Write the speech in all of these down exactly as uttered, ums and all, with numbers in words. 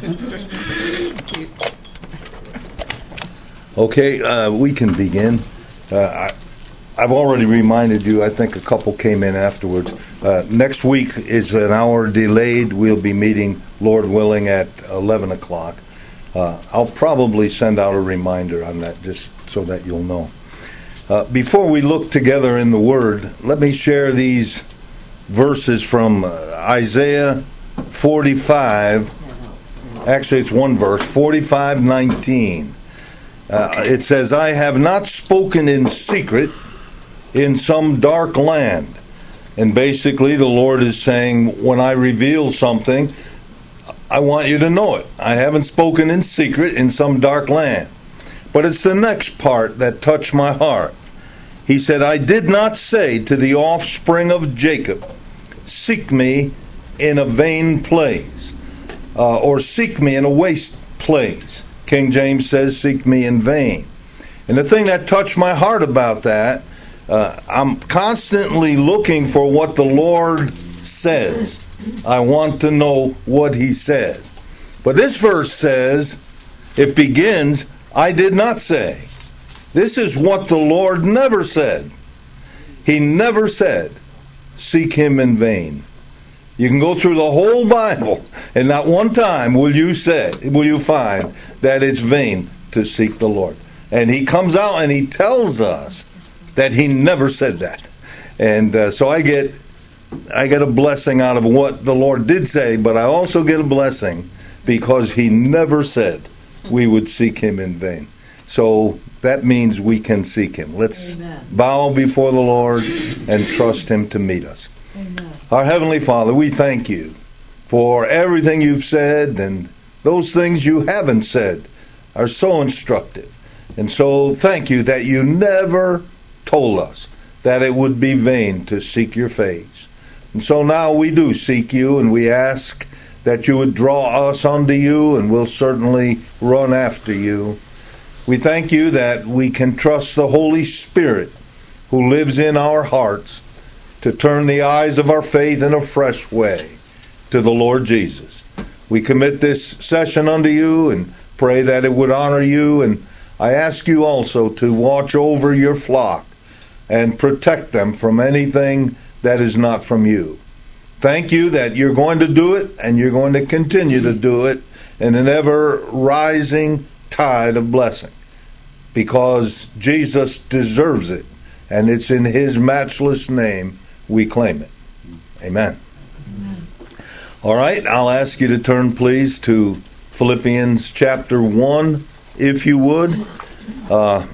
Okay, uh, we can begin. Uh, I, I've already reminded you, I think a couple came in afterwards. Uh, next week is an hour delayed. We'll be meeting, Lord willing, at eleven o'clock. Uh, I'll probably send out a reminder on that just so that you'll know. Uh, before we look together in the Word, let me share these verses from uh, Isaiah forty-five. Actually, it's one verse, forty-five nineteen. Uh, it says, I have not spoken in secret in some dark land. And basically, the Lord is saying, when I reveal something, I want you to know it. I haven't spoken in secret in some dark land. But it's the next part that touched my heart. He said, I did not say to the offspring of Jacob, seek me in a vain place, uh, or seek me in a waste place. King James says, seek me in vain. And the thing that touched my heart about that, uh, I'm constantly looking for what the Lord says. I want to know what He says. But this verse says, it begins, I did not say. This is what the Lord never said. He never said, seek Him in vain. You can go through the whole Bible, and not one time will you say, will you find that it's vain to seek the Lord. And He comes out and He tells us that He never said that. And uh, so I get, I get a blessing out of what the Lord did say, but I also get a blessing because He never said we would seek Him in vain. So that means we can seek Him. Let's Amen. Bow before the Lord and trust Him to meet us. Amen. Our Heavenly Father, we thank You for everything You've said, and those things You haven't said are so instructive. And so thank You that You never told us that it would be vain to seek Your face. And so now we do seek You, and we ask that You would draw us unto You, and we'll certainly run after You. We thank You that we can trust the Holy Spirit who lives in our hearts to turn the eyes of our faith in a fresh way to the Lord Jesus. We commit this session unto You and pray that it would honor You, and I ask You also to watch over Your flock and protect them from anything that is not from You. Thank You that You're going to do it, and You're going to continue to do it in an ever-rising tide of blessing, because Jesus deserves it, and it's in His matchless name we claim it. Amen. Amen. All right, I'll ask you to turn, please, to Philippians chapter one, if you would. Uh,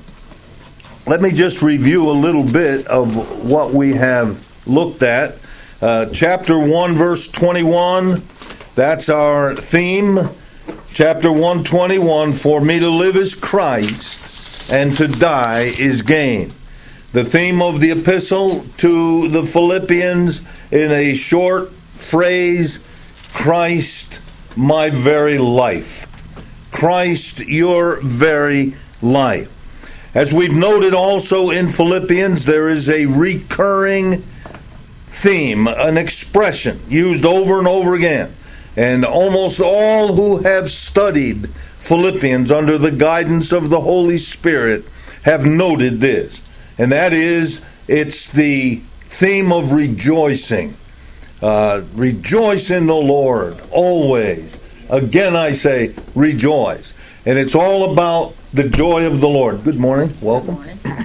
let me just review a little bit of what we have looked at. Uh, chapter one, verse twenty-one, that's our theme. Chapter one twenty-one, for me to live is Christ, and to die is gain. The theme of the epistle to the Philippians in a short phrase, Christ, my very life. Christ, your very life. As we've noted also in Philippians, there is a recurring theme, an expression used over and over again. And almost all who have studied Philippians under the guidance of the Holy Spirit have noted this. And that is, it's the theme of rejoicing. Uh, rejoice in the Lord always. Again, I say, rejoice. And it's all about the joy of the Lord. Good morning. Welcome. Good morning.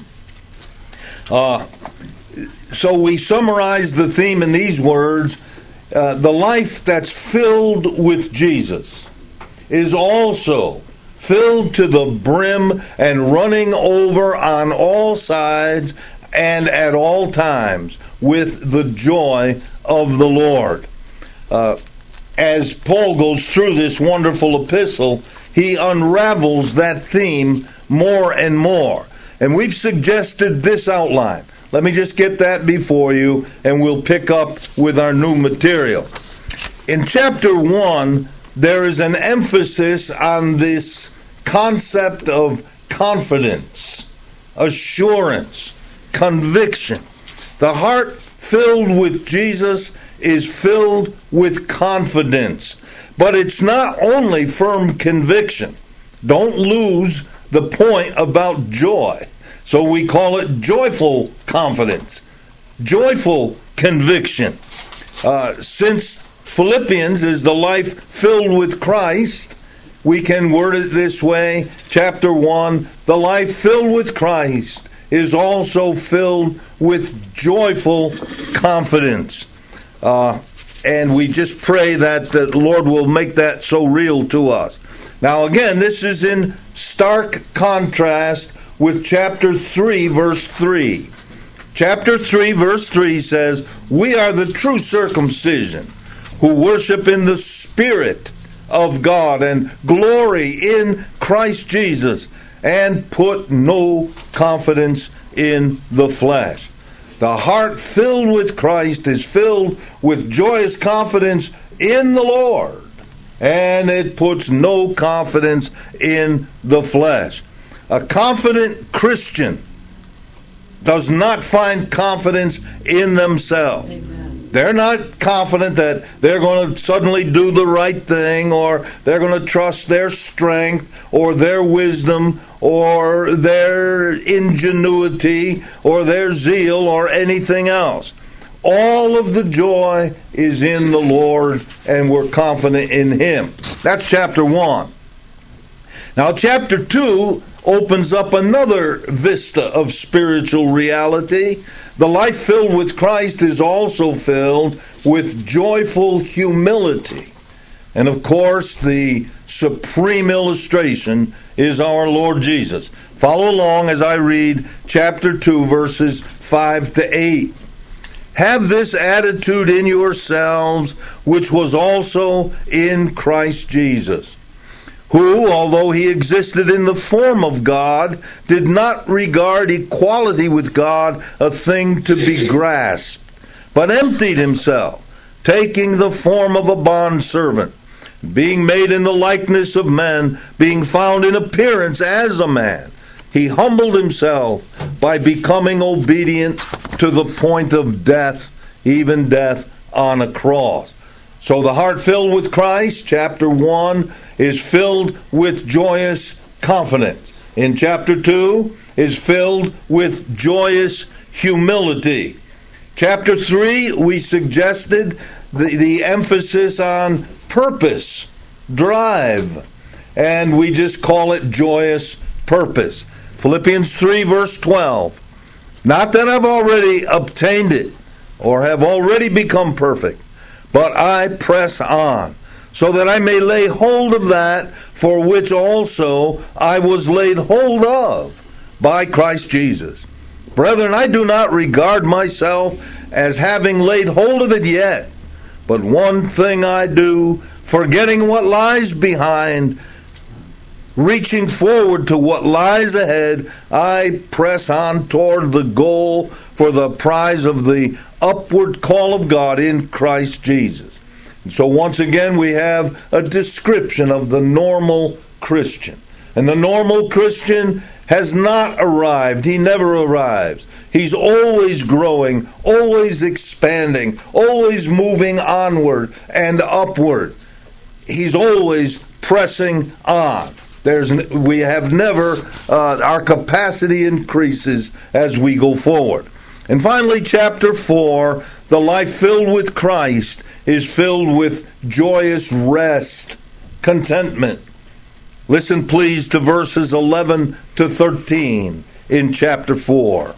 Uh, so we summarize the theme in these words. Uh, the life that's filled with Jesus is also filled to the brim and running over on all sides and at all times with the joy of the Lord. Uh, as Paul goes through this wonderful epistle, he unravels that theme more and more. And we've suggested this outline. Let me just get that before you, and we'll pick up with our new material. In chapter one, there is an emphasis on this concept of confidence, assurance, conviction. The heart filled with Jesus is filled with confidence. But it's not only firm conviction. Don't lose the point about joy. So we call it joyful confidence, joyful conviction. Uh, since Philippians is the life filled with Christ, we can word it this way. Chapter one, the life filled with Christ is also filled with joyful confidence. Uh, and we just pray that the Lord will make that so real to us. Now again, this is in stark contrast with chapter three, verse three. Chapter three, verse three says, "We are the true circumcision, who worship in the Spirit of God and glory in Christ Jesus, and put no confidence in the flesh." The heart filled with Christ is filled with joyous confidence in the Lord, and it puts no confidence in the flesh. A confident Christian does not find confidence in themselves. Amen. They're not confident that they're going to suddenly do the right thing, or they're going to trust their strength or their wisdom or their ingenuity or their zeal or anything else. All of the joy is in the Lord, and we're confident in Him. That's chapter one. Now chapter two opens up another vista of spiritual reality. The life filled with Christ is also filled with joyful humility. And of course, the supreme illustration is our Lord Jesus. Follow along as I read chapter two, verses five to eight. "Have this attitude in yourselves, which was also in Christ Jesus, who, although he existed in the form of God, did not regard equality with God a thing to be grasped, but emptied himself, taking the form of a bondservant, being made in the likeness of men, being found in appearance as a man. He humbled himself by becoming obedient to the point of death, even death on a cross." So the heart filled with Christ, chapter one, is filled with joyous confidence. In chapter two, is filled with joyous humility. Chapter three, we suggested the, the emphasis on purpose, drive, and we just call it joyous purpose. Philippians three, verse twelve. "Not that I've already obtained it or have already become perfect, but I press on, so that I may lay hold of that for which also I was laid hold of by Christ Jesus. Brethren, I do not regard myself as having laid hold of it yet, but one thing I do, forgetting what lies behind, reaching forward to what lies ahead, I press on toward the goal for the prize of the upward call of God in Christ Jesus." And so once again we have a description of the normal Christian. And the normal Christian has not arrived. He never arrives. He's always growing, always expanding, always moving onward and upward. He's always pressing on. There's, we have never, uh, our capacity increases as we go forward. And finally, chapter four, the life filled with Christ is filled with joyous rest, contentment. Listen please to verses eleven to thirteen in chapter four.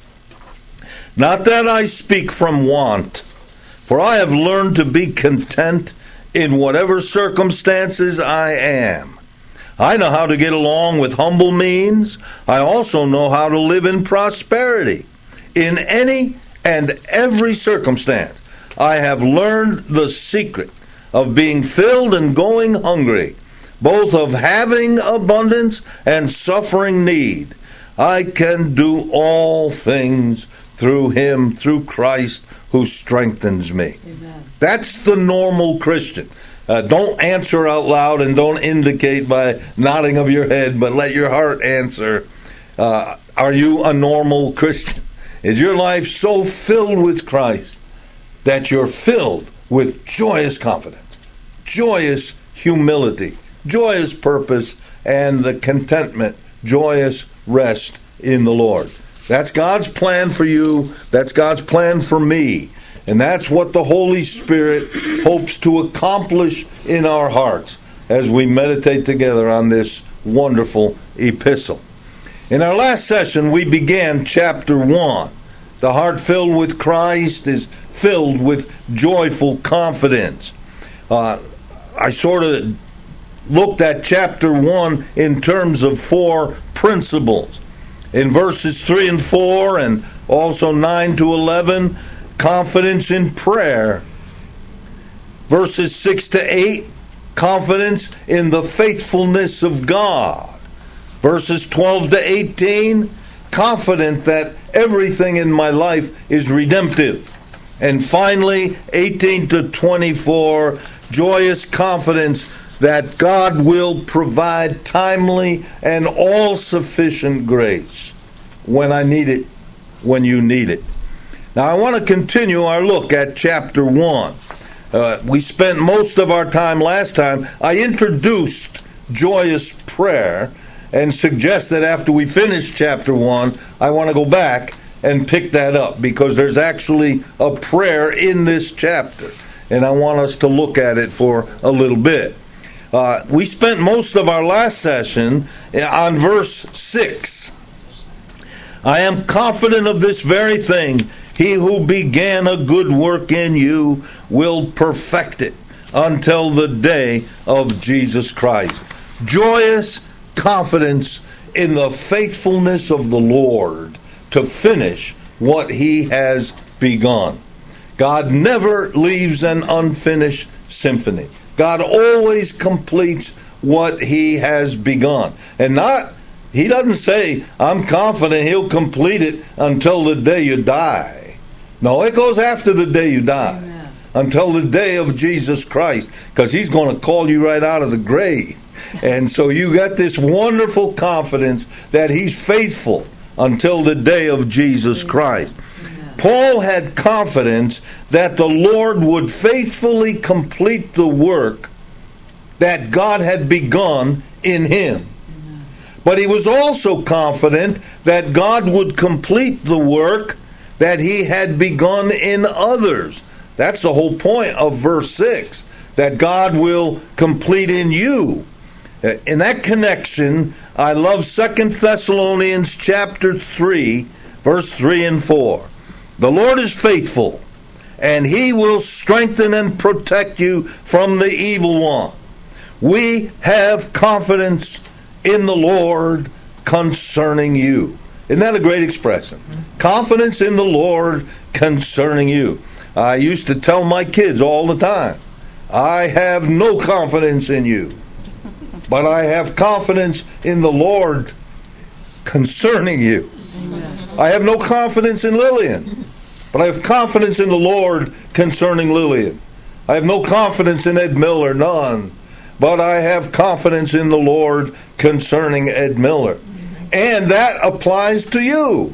"Not that I speak from want, for I have learned to be content in whatever circumstances I am. I know how to get along with humble means. I also know how to live in prosperity. In any and every circumstance, I have learned the secret of being filled and going hungry, both of having abundance and suffering need. I can do all things through Him, through Christ, who strengthens me." Amen. That's the normal Christian. Uh, don't answer out loud and don't indicate by nodding of your head, but let your heart answer. Uh, are you a normal Christian? Is your life so filled with Christ that you're filled with joyous confidence, joyous humility, joyous purpose, and the contentment, joyous rest in the Lord. That's God's plan for you. That's God's plan for me. And that's what the Holy Spirit hopes to accomplish in our hearts as we meditate together on this wonderful epistle. In our last session, we began chapter one. The heart filled with Christ is filled with joyful confidence. Uh, I sort of looked at chapter one in terms of four principles. In verses three and four, and also nine to eleven, confidence in prayer. Verses six to eight, confidence in the faithfulness of God. Verses twelve to eighteen, confident that everything in my life is redemptive. And finally, eighteen to twenty-four, joyous confidence that God will provide timely and all-sufficient grace when I need it, when you need it. Now, I want to continue our look at chapter one. Uh, we spent most of our time last time. I introduced joyous prayer and suggest that after we finish chapter one, I want to go back and pick that up because there's actually a prayer in this chapter, and I want us to look at it for a little bit. Uh, we spent most of our last session on verse six. I am confident of this very thing. He who began a good work in you will perfect it until the day of Jesus Christ. Joyous confidence in the faithfulness of the Lord to finish what He has begun. God never leaves an unfinished symphony. God always completes what He has begun. And not, He doesn't say, I'm confident He'll complete it until the day you die. No, it goes after the day you die. Amen. Until the day of Jesus Christ, because He's going to call you right out of the grave. And so you got this wonderful confidence that He's faithful until the day of Jesus Christ. Amen. Paul had confidence that the Lord would faithfully complete the work that God had begun in him. Amen. But he was also confident that God would complete the work that He had begun in others. That's the whole point of verse six, that God will complete in you. In that connection, I love Second Thessalonians chapter three, verse three and four. The Lord is faithful, and He will strengthen and protect you from the evil one. We have confidence in the Lord concerning you. Isn't that a great expression? Confidence in the Lord concerning you. I used to tell my kids all the time, I have no confidence in you, but I have confidence in the Lord concerning you. I have no confidence in Lillian, but I have confidence in the Lord concerning Lillian. I have no confidence in Ed Miller, none, but I have confidence in the Lord concerning Ed Miller. And that applies to you.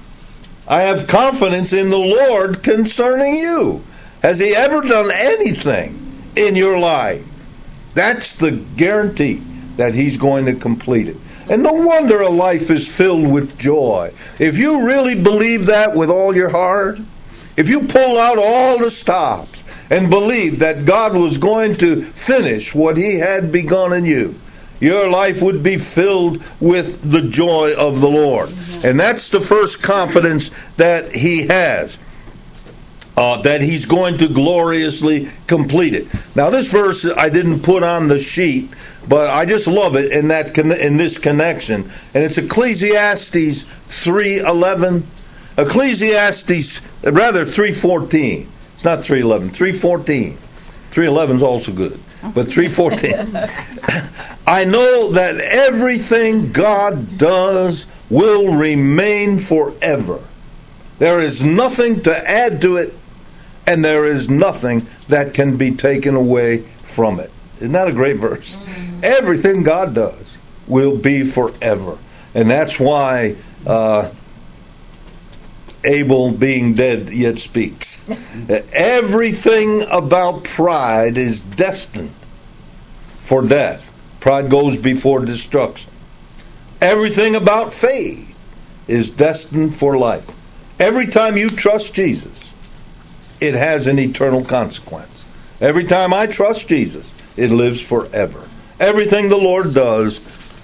I have confidence in the Lord concerning you. Has He ever done anything in your life? That's the guarantee that He's going to complete it. And no wonder a life is filled with joy. If you really believe that with all your heart, if you pull out all the stops and believe that God was going to finish what He had begun in you, your life would be filled with the joy of the Lord. And that's the first confidence that he has, uh, that he's going to gloriously complete it. Now, this verse I didn't put on the sheet, but I just love it in that in this connection. And it's Ecclesiastes three eleven. Ecclesiastes, rather three fourteen. It's not three eleven, three fourteen. three eleven is also good. But three fourteen. I know that everything God does will remain forever. There is nothing to add to it, and there is nothing that can be taken away from it. Isn't that a great verse? Mm-hmm. Everything God does will be forever. And that's why uh, Abel being dead yet speaks. Everything about pride is destined for death. Pride goes before destruction. Everything about faith is destined for life. Every time you trust Jesus, it has an eternal consequence. Every time I trust Jesus, it lives forever. Everything the Lord does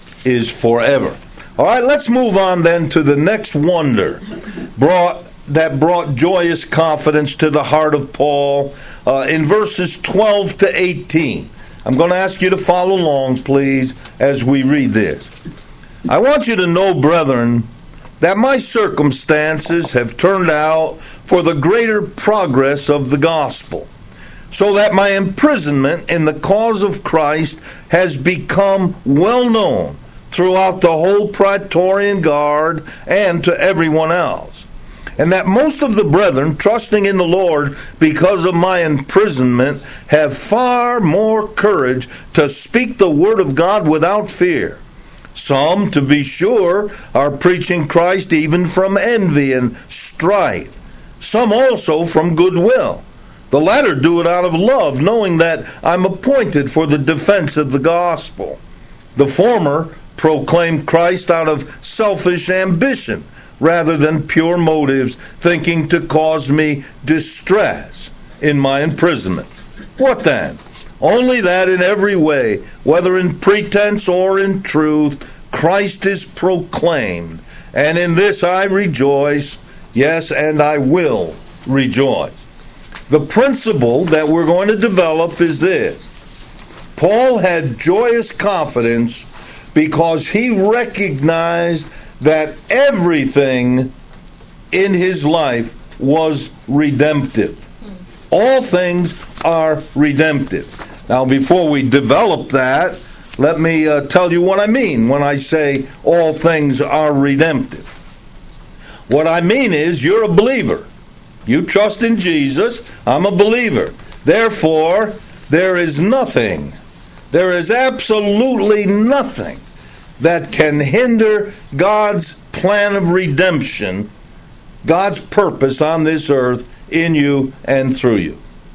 is forever. All right, let's move on then to the next wonder brought that brought joyous confidence to the heart of Paul uh, in verses twelve to eighteen. I'm going to ask you to follow along, please, as we read this. I want you to know, brethren, that my circumstances have turned out for the greater progress of the gospel, so that my imprisonment in the cause of Christ has become well known throughout the whole Praetorian Guard and to everyone else. And that most of the brethren, trusting in the Lord because of my imprisonment, have far more courage to speak the word of God without fear. Some, to be sure, are preaching Christ even from envy and strife. Some also from goodwill. The latter do it out of love, knowing that I'm appointed for the defense of the gospel. The former proclaim Christ out of selfish ambition, rather than pure motives, thinking to cause me distress in my imprisonment. What then? Only that in every way, whether in pretense or in truth, Christ is proclaimed. And in this I rejoice, yes, and I will rejoice. The principle that we're going to develop is this. Paul had joyous confidence because he recognized that everything in his life was redemptive. All things are redemptive. Now, before we develop that, let me uh, tell you what I mean when I say all things are redemptive. What I mean is you're a believer. You trust in Jesus. I'm a believer. Therefore, there is nothing, there is absolutely nothing that can hinder God's plan of redemption, God's purpose on this earth in you and through you.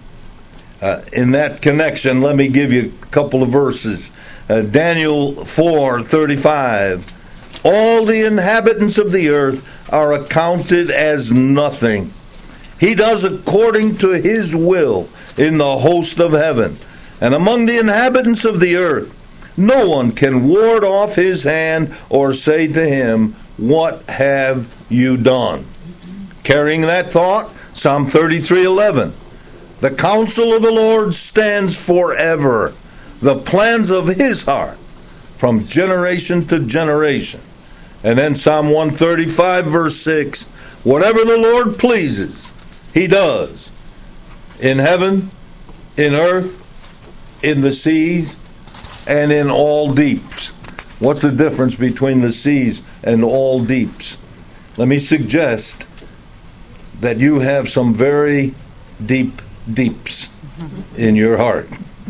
Uh, in that connection, let me give you a couple of verses. Uh, Daniel four thirty-five. All the inhabitants of the earth are accounted as nothing. He does according to his will in the host of heaven. And among the inhabitants of the earth, no one can ward off his hand or say to him, what have you done? Carrying that thought, Psalm thirty-three eleven. The counsel of the Lord stands forever, the plans of his heart from generation to generation. And then Psalm one thirty-five verse six, whatever the Lord pleases, he does. In heaven, in earth, in the seas, and in all deeps. What's the difference between the seas and all deeps? Let me suggest that you have some very deep deeps in your heart.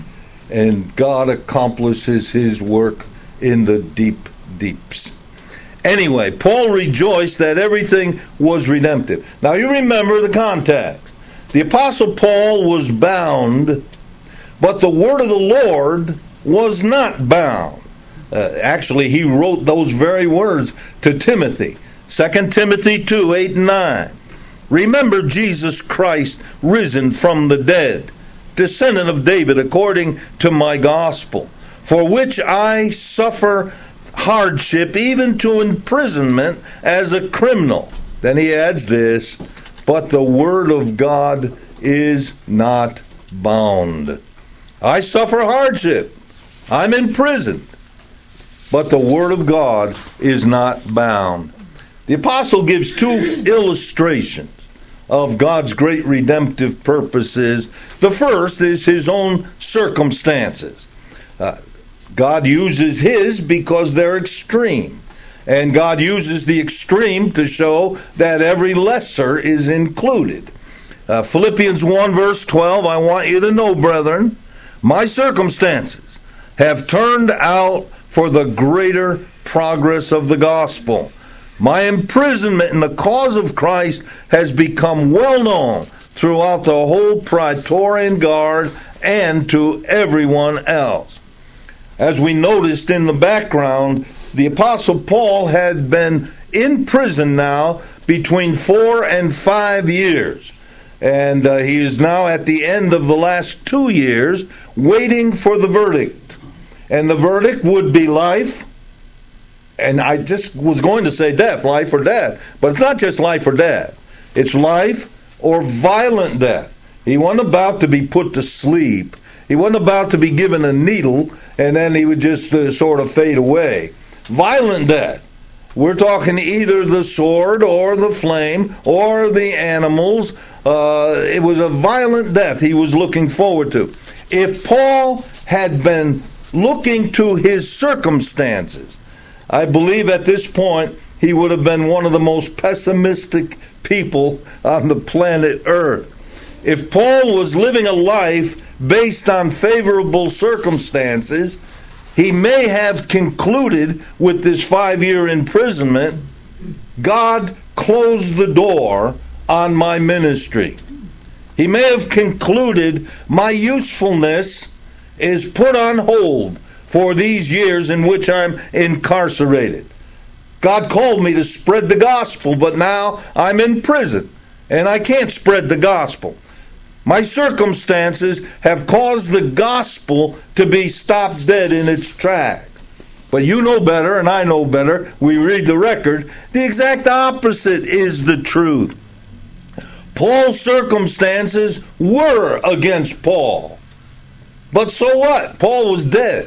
And God accomplishes his work in the deep deeps. Anyway, Paul rejoiced that everything was redemptive. Now you remember the context. The Apostle Paul was bound, but the word of the Lord was not bound. Uh, actually, he wrote those very words to Timothy. Second Timothy two, eight and nine. Remember Jesus Christ risen from the dead, descendant of David according to my gospel, for which I suffer hardship, even to imprisonment as a criminal. Then he adds this, but the word of God is not bound. I suffer hardship. I'm imprisoned. But the word of God is not bound. The apostle gives two illustrations of God's great redemptive purposes. The first is his own circumstances. Uh, God uses his because they're extreme. And God uses the extreme to show that every lesser is included. Uh, Philippians one verse twelve, I want you to know, brethren, my circumstances have turned out for the greater progress of the gospel, My imprisonment in the cause of Christ has become well known throughout the whole Praetorian Guard and to everyone else. As we noticed in the background, the Apostle Paul had been in prison now between four and five years. And uh, he is now at the end of the last two years waiting for the verdict. And the verdict would be life. And I just was going to say death, life or death. But it's not just life or death. It's life or violent death. He wasn't about to be put to sleep. He wasn't about to be given a needle and then he would just uh, sort of fade away. Violent death. We're talking either the sword or the flame or the animals. Uh, it was a violent death he was looking forward to. If Paul had been looking to his circumstances, I believe at this point he would have been one of the most pessimistic people on the planet Earth. If Paul was living a life based on favorable circumstances, he may have concluded with this five-year imprisonment, God closed the door on my ministry. He may have concluded my usefulness is put on hold for these years in which I'm incarcerated. God called me to spread the gospel, but now I'm in prison and I can't spread the gospel. My circumstances have caused the gospel to be stopped dead in its tracks. But you know better, and I know better. We read the record. The exact opposite is the truth. Paul's circumstances were against Paul. But so what? Paul was dead.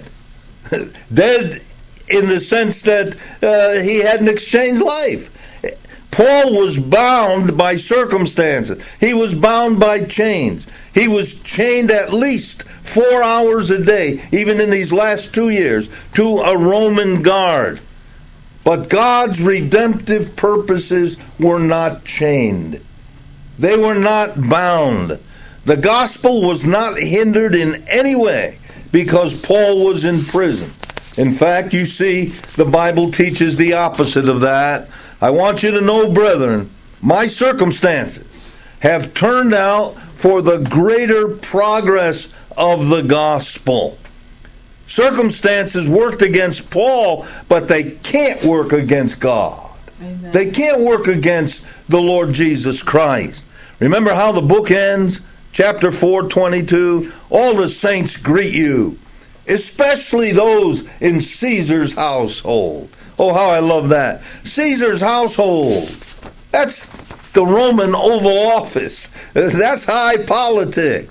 Dead in the sense that uh, he hadn't exchanged life. Paul was bound by circumstances. He was bound by chains. He was chained at least four hours a day, even in these last two years, to a Roman guard. But God's redemptive purposes were not chained. They were not bound. The gospel was not hindered in any way because Paul was in prison. In fact, you see, the Bible teaches the opposite of that. I want you to know, brethren, my circumstances have turned out for the greater progress of the gospel. Circumstances worked against Paul, but they can't work against God. Amen. They can't work against the Lord Jesus Christ. Remember how the book ends? Chapter four, twenty-two. All the saints greet you, especially those in Caesar's household. Oh, how I love that. Caesar's household. That's the Roman Oval Office. That's high politics.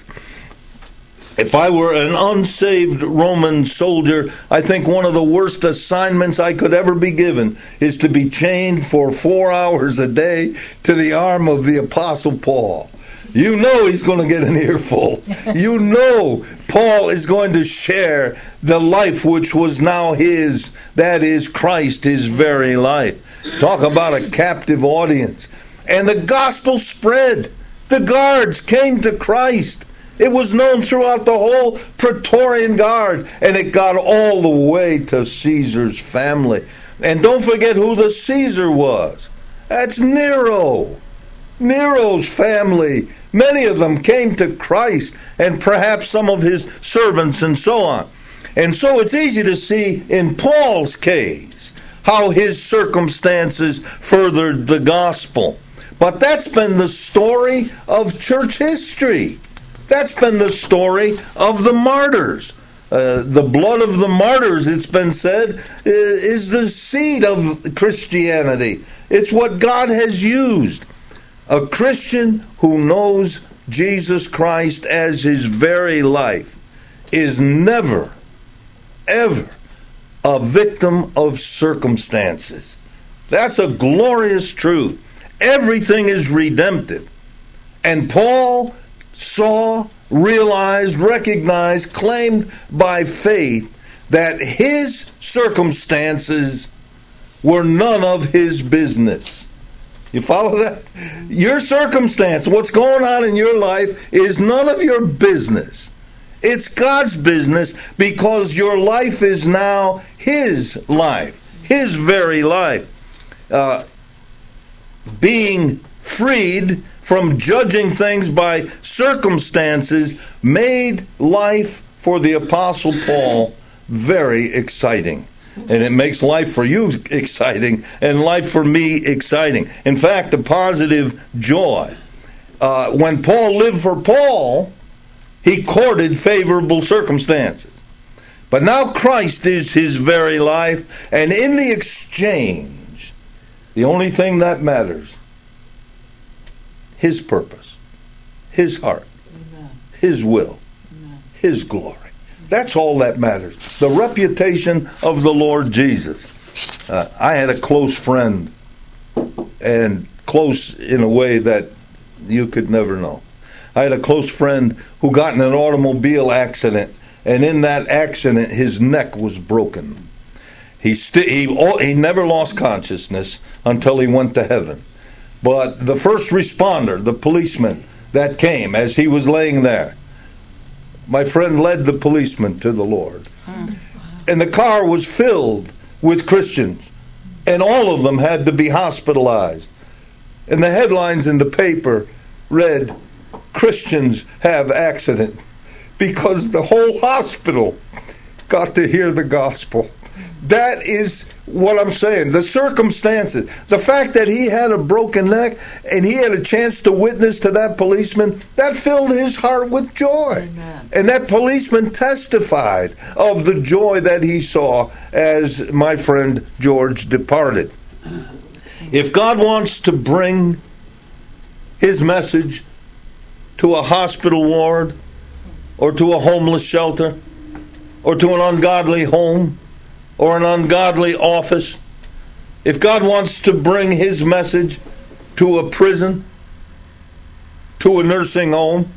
If I were an unsaved Roman soldier, I think one of the worst assignments I could ever be given is to be chained for four hours a day to the arm of the Apostle Paul. You know he's going to get an earful. You know Paul is going to share the life which was now his. That is Christ, his very life. Talk about a captive audience. And the gospel spread. The guards came to Christ. It was known throughout the whole Praetorian Guard. And it got all the way to Caesar's family. And don't forget who the Caesar was. That's Nero. Nero's family, many of them came to Christ, and perhaps some of his servants and so on. And so it's easy to see in Paul's case how his circumstances furthered the gospel. But that's been the story of church history. That's been the story of the martyrs. Uh, the blood of the martyrs, it's been said, is the seed of Christianity. It's what God has used. A Christian who knows Jesus Christ as his very life is never, ever a victim of circumstances. That's a glorious truth. Everything is redemptive. And Paul saw, realized, recognized, claimed by faith that his circumstances were none of his business. You follow that? Your circumstance, what's going on in your life is none of your business. It's God's business because your life is now his life, his very life. uh, being freed from judging things by circumstances made life for the Apostle Paul very exciting. And it makes life for you exciting and life for me exciting. In fact, a positive joy. Uh, when Paul lived for Paul, he courted favorable circumstances. But now Christ is his very life, and in the exchange, the only thing that matters, his purpose, his heart, Amen. His will, Amen. His glory. That's all that matters. The reputation of the Lord Jesus. Uh, I had a close friend, and close in a way that you could never know. I had a close friend who got in an automobile accident, and in that accident, his neck was broken. He, st- he, he never lost consciousness until he went to heaven. But the first responder, the policeman that came as he was laying there, my friend led the policeman to the Lord. And the car was filled with Christians, and all of them had to be hospitalized. And the headlines in the paper read, "Christians have accident," because the whole hospital got to hear the gospel. That is what I'm saying. The circumstances, the fact that he had a broken neck and he had a chance to witness to that policeman, that filled his heart with joy. Amen. And that policeman testified of the joy that he saw as my friend George departed. If God wants to bring his message to a hospital ward, or to a homeless shelter, or to an ungodly home, or an ungodly office, if God wants to bring his message to a prison, to a nursing home,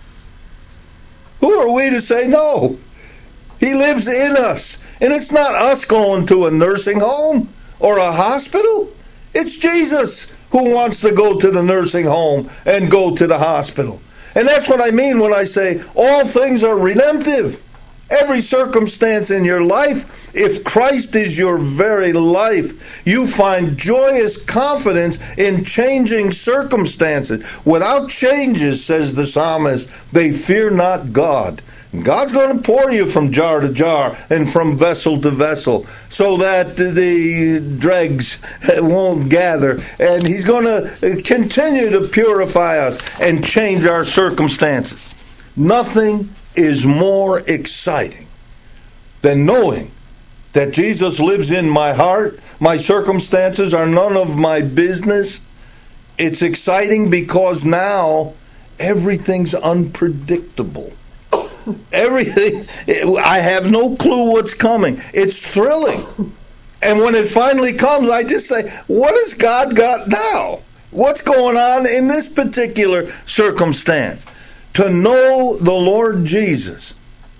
who are we to say no? He lives in us. And it's not us going to a nursing home or a hospital. It's Jesus who wants to go to the nursing home and go to the hospital. And that's what I mean when I say all things are redemptive. Every circumstance in your life, if Christ is your very life, you find joyous confidence in changing circumstances. Without changes, says the psalmist, they fear not God. God's going to pour you from jar to jar and from vessel to vessel so that the dregs won't gather. And he's going to continue to purify us and change our circumstances. Nothing is more exciting than knowing that Jesus lives in my heart. My circumstances are none of my business. It's exciting because now everything's unpredictable. Everything, I have no clue what's coming. It's thrilling. And when it finally comes, I just say, what has God got now? What's going on in this particular circumstance? To know the Lord Jesus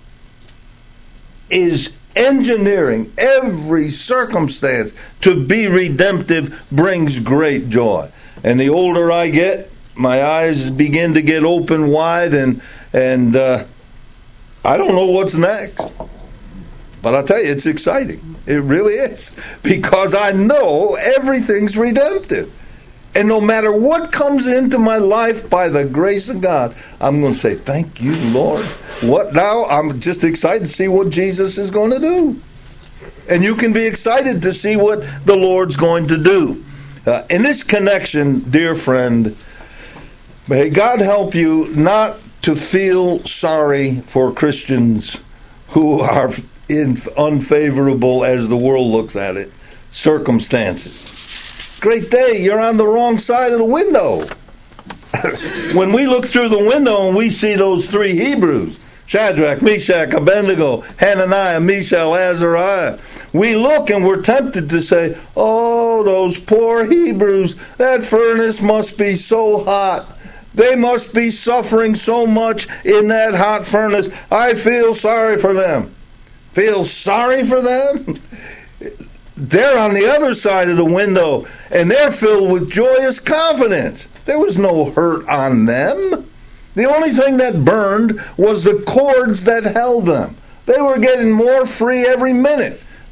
is engineering every circumstance to be redemptive brings great joy. And the older I get, my eyes begin to get open wide, and and uh, I don't know what's next. But I'll tell you, it's exciting. It really is. Because I know everything's redemptive. And no matter what comes into my life by the grace of God, I'm going to say, thank you, Lord. What now? I'm just excited to see what Jesus is going to do. And you can be excited to see what the Lord's going to do. Uh, in this connection, dear friend, may God help you not to feel sorry for Christians who are in unfavorable, as the world looks at it, circumstances. Great day, you're on the wrong side of the window. When we look through the window and we see those three Hebrews, Shadrach, Meshach, Abednego, Hananiah, Mishael, Azariah, we look and we're tempted to say, oh, those poor Hebrews, that furnace must be so hot. They must be suffering so much in that hot furnace. I feel sorry for them. Feel sorry for them? They're on the other side of the window, and they're filled with joyous confidence. There was no hurt on them. The only thing that burned was the cords that held them. They were getting more free every minute.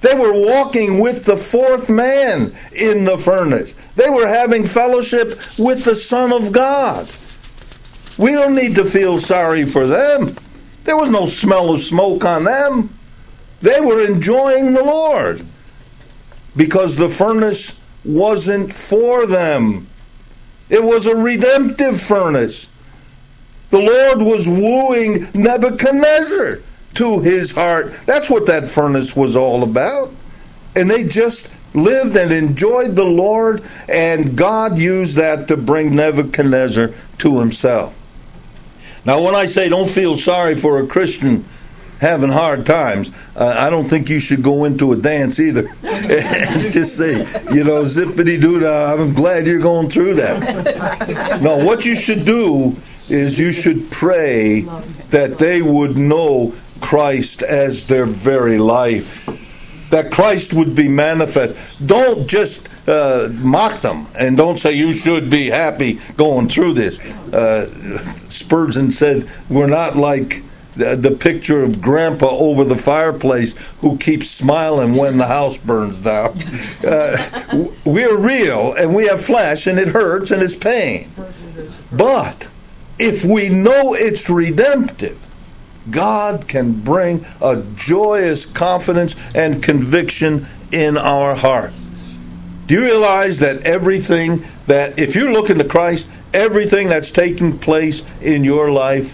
They were walking with the fourth man in the furnace. They were having fellowship with the Son of God. We don't need to feel sorry for them. There was no smell of smoke on them. They were enjoying the Lord because the furnace wasn't for them. It was a redemptive furnace. The Lord was wooing Nebuchadnezzar to his heart. That's what that furnace was all about. And they just lived and enjoyed the Lord, and God used that to bring Nebuchadnezzar to himself. Now, when I say don't feel sorry for a Christian having hard times, uh, I don't think you should go into a dance either and just say, you know, zippity-doo-dah, I'm glad you're going through that. No, what you should do is you should pray that they would know Christ as their very life, that Christ would be manifest. Don't just uh, mock them, and don't say you should be happy going through this. Uh, Spurgeon said, we're not like the, the picture of Grandpa over the fireplace who keeps smiling when the house burns down. Uh, we're real, and we have flesh, and it hurts, and it's pain. But if we know it's redemptive, God can bring a joyous confidence and conviction in our heart. Do you realize that everything that, if you're looking to Christ, everything that's taking place in your life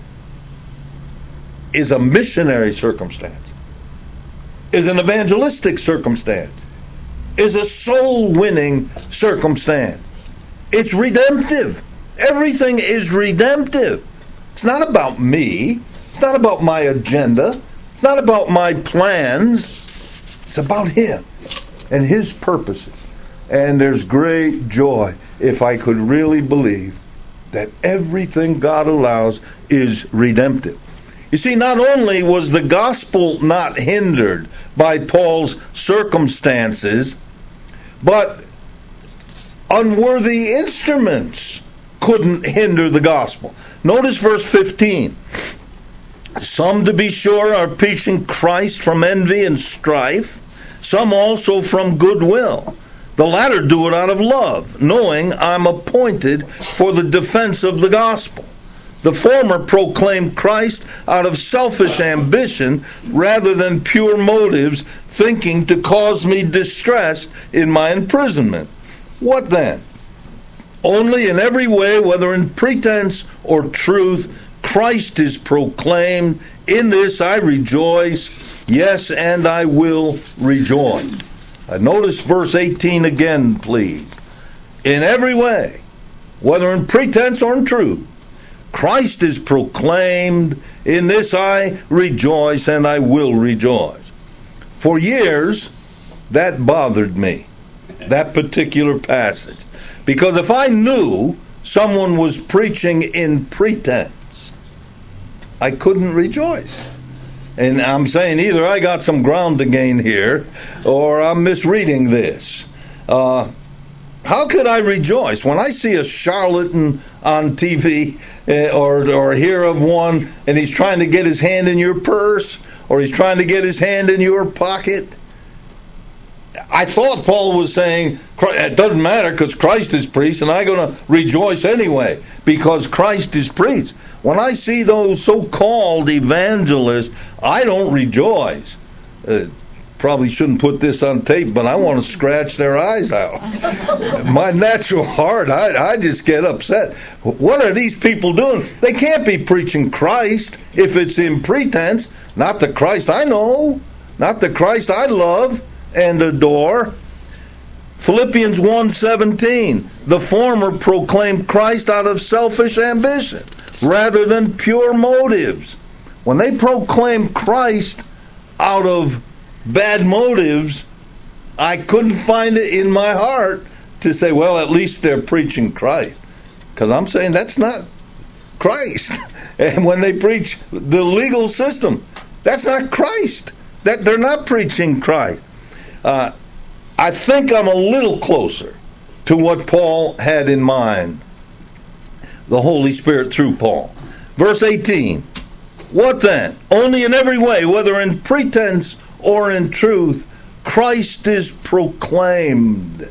is a missionary circumstance, is an evangelistic circumstance, is a soul-winning circumstance. It's redemptive. Everything is redemptive. It's not about me. It's not about my agenda. It's not about my plans. It's about Him and His purposes. And there's great joy if I could really believe that everything God allows is redemptive. You see, not only was the gospel not hindered by Paul's circumstances, but unworthy instruments couldn't hinder the gospel. Notice verse fifteen. Some, to be sure, are preaching Christ from envy and strife, some also from goodwill. The latter do it out of love, knowing I'm appointed for the defense of the gospel. The former proclaim Christ out of selfish ambition rather than pure motives, thinking to cause me distress in my imprisonment. What then? Only in every way, whether in pretense or truth, Christ is proclaimed. In this I rejoice, yes, and I will rejoice. Uh, notice verse eighteen again, please. In every way, whether in pretense or in truth, Christ is proclaimed. In this I rejoice, and I will rejoice. For years, that bothered me, that particular passage. Because if I knew someone was preaching in pretense, I couldn't rejoice. And I'm saying either I got some ground to gain here, or I'm misreading this. Uh, how could I rejoice when I see a charlatan on T V uh, or, or hear of one, and he's trying to get his hand in your purse, or he's trying to get his hand in your pocket? I thought Paul was saying it doesn't matter because Christ is preached, and I'm going to rejoice anyway because Christ is preached. When I see those so-called evangelists, I don't rejoice. Uh, probably shouldn't put this on tape, but I want to scratch their eyes out. My natural heart, I, I just get upset. What are these people doing? They can't be preaching Christ if it's in pretense. Not the Christ I know, not the Christ I love and adore. Philippians one seventeen, the former proclaimed Christ out of selfish ambition rather than pure motives. When they proclaim Christ out of bad motives, I couldn't find it in my heart to say, well, at least they're preaching Christ. Because I'm saying that's not Christ. And when they preach the legal system, that's not Christ. That they're not preaching Christ. Uh, I think I'm a little closer to what Paul had in mind, the Holy Spirit through Paul. Verse eighteen, what then? Only in every way, whether in pretense or in truth, Christ is proclaimed.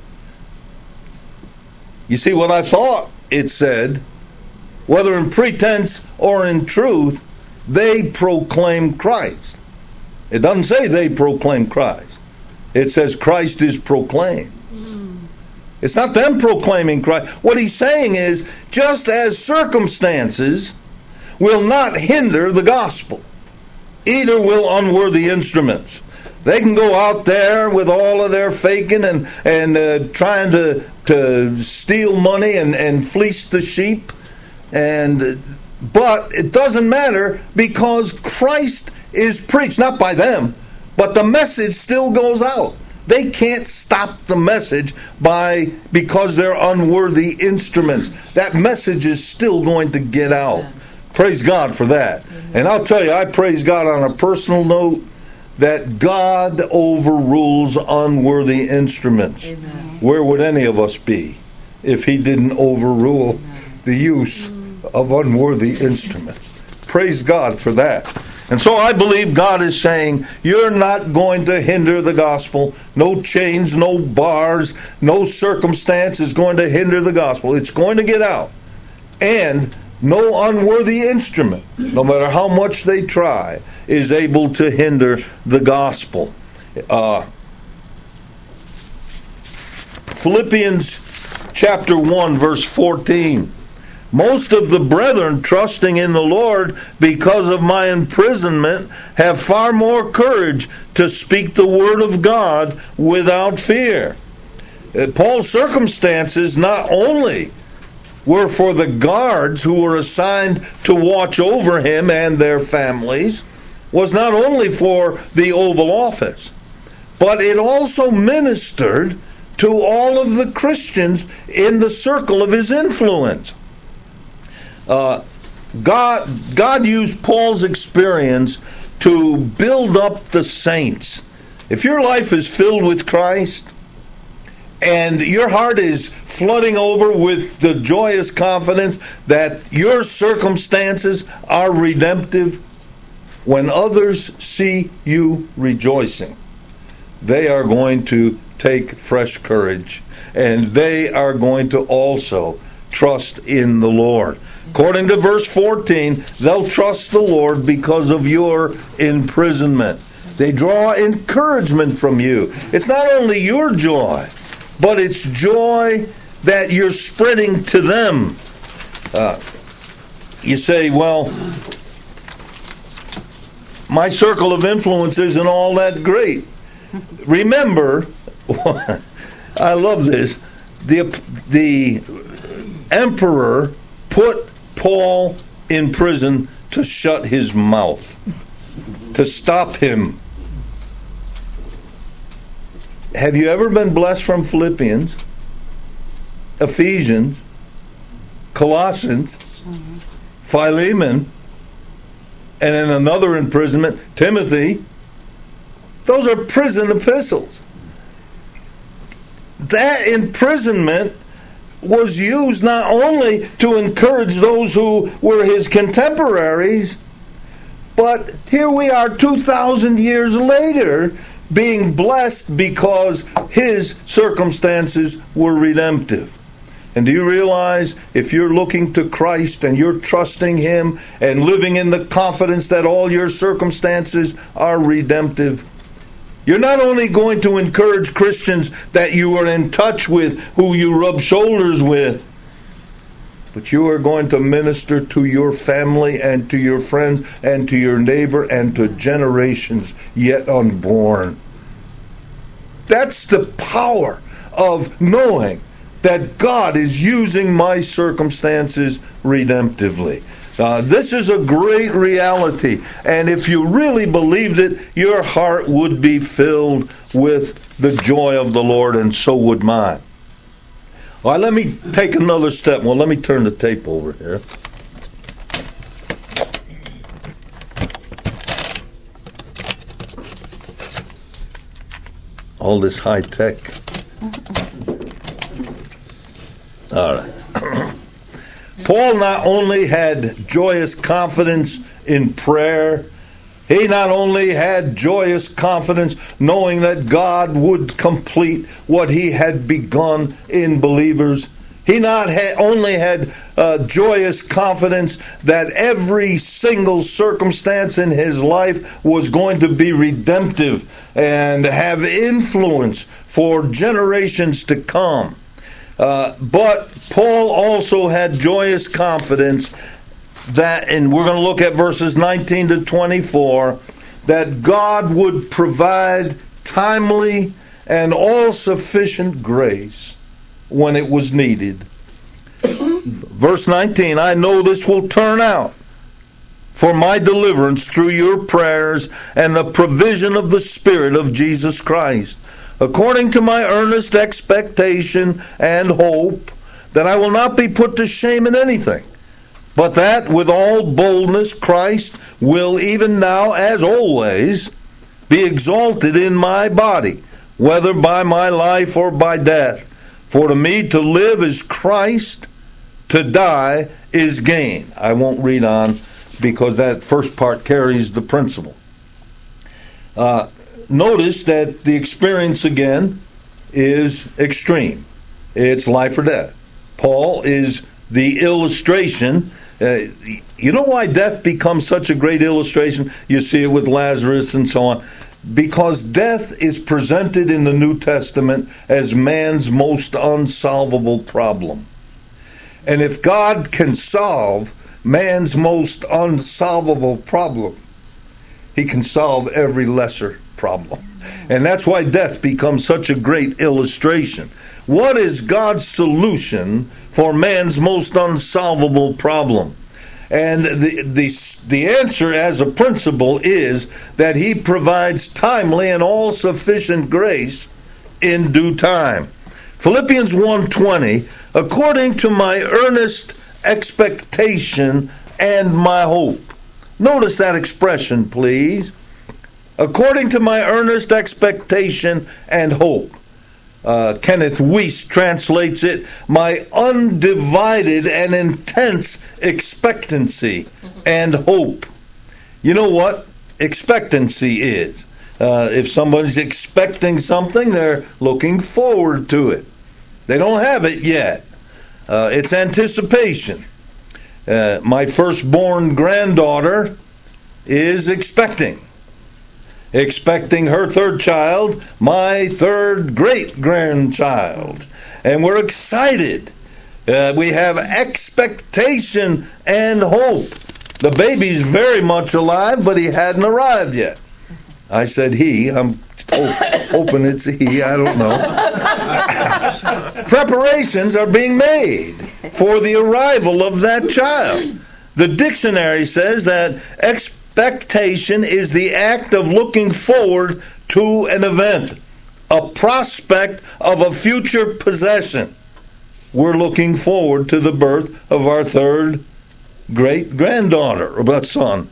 You see, what I thought it said, whether in pretense or in truth, they proclaim Christ. It doesn't say they proclaim Christ. It says Christ is proclaimed. It's not them proclaiming Christ. What he's saying is, just as circumstances will not hinder the gospel, either will unworthy instruments. They can go out there with all of their faking and, and uh, trying to, to steal money and, and fleece the sheep. And but it doesn't matter, because Christ is preached, not by them, but the message still goes out. They can't stop the message by because they're unworthy instruments. That message is still going to get out. Yeah. Praise God for that. And I'll tell you, I praise God on a personal note that God overrules unworthy instruments. Amen. Where would any of us be if he didn't overrule Amen. The use of unworthy instruments? Praise God for that. And so I believe God is saying, you're not going to hinder the gospel. No chains, no bars, no circumstance is going to hinder the gospel. It's going to get out. And no unworthy instrument, no matter how much they try, is able to hinder the gospel. Uh, Philippians chapter one, verse fourteen. Most of the brethren, trusting in the Lord because of my imprisonment, have far more courage to speak the word of God without fear. Uh, Paul's circumstances not only were for the guards who were assigned to watch over him and their families, was not only for the Oval Office, but it also ministered to all of the Christians in the circle of his influence. Uh, God, God used Paul's experience to build up the saints. If your life is filled with Christ and your heart is flooding over with the joyous confidence that your circumstances are redemptive, when others see you rejoicing, they are going to take fresh courage, and they are going to also trust in the Lord. According to verse fourteen, they'll trust the Lord because of your imprisonment. They draw encouragement from you. It's not only your joy, but it's joy that you're spreading to them. Uh, you say, well, my circle of influence isn't all that great. Remember, I love this, the, the emperor put Paul in prison to shut his mouth, to stop him. Have you ever been blessed from Philippians, Ephesians, Colossians, Philemon, and in another imprisonment, Timothy? Those are prison epistles. That imprisonment was used not only to encourage those who were his contemporaries, but here we are two thousand years later being blessed because his circumstances were redemptive. And do you realize, if you're looking to Christ and you're trusting him and living in the confidence that all your circumstances are redemptive, you're not only going to encourage Christians that you are in touch with, who you rub shoulders with, but you are going to minister to your family and to your friends and to your neighbor and to generations yet unborn. That's the power of knowing that God is using my circumstances redemptively. Uh, this is a great reality, and if you really believed it, your heart would be filled with the joy of the Lord, and so would mine. All right, let me take another step. Well, let me turn the tape over here. All this high tech. All right. Paul not only had joyous confidence in prayer, he not only had joyous confidence, knowing that God would complete what he had begun in believers. He not ha- only had uh, joyous confidence that every single circumstance in his life was going to be redemptive and have influence for generations to come. Uh, but Paul also had joyous confidence that, and we're going to look at verses nineteen to twenty-four, that God would provide timely and all-sufficient grace when it was needed. Verse nineteen, I know this will turn out for my deliverance through your prayers and the provision of the Spirit of Jesus Christ, according to my earnest expectation and hope that I will not be put to shame in anything, but that with all boldness Christ will even now, as always, be exalted in my body, whether by my life or by death. For to me to live is Christ, to die is gain. I won't read on because that first part carries the principle. Uh, notice that the experience again is extreme. It's life or death. Paul is the illustration. Uh, you know why death becomes such a great illustration? You see it with Lazarus and so on. Because death is presented in the New Testament as man's most unsolvable problem. And if God can solve man's most unsolvable problem, he can solve every lesser problem. And that's why death becomes such a great illustration. What is God's solution for man's most unsolvable problem? And the, the, the answer as a principle is that he provides timely and all-sufficient grace in due time. Philippians one twenty, according to my earnest expectation and my hope. Notice that expression, please. According to my earnest expectation and hope. Uh, Kenneth Weiss translates it, my undivided and intense expectancy and hope. You know what expectancy is? Uh, if somebody's expecting something, they're looking forward to it. They don't have it yet. Uh, it's anticipation. Uh, my firstborn granddaughter is expecting. Expecting her third child, my third great-grandchild. And we're excited. Uh, we have expectation and hope. The baby's very much alive, but he hadn't arrived yet. I said he. I'm hoping it's he. I don't know. Preparations are being made for the arrival of that child. The dictionary says that expectation Expectation is the act of looking forward to an event, a prospect of a future possession. We're looking forward to the birth of our third great-granddaughter, or son.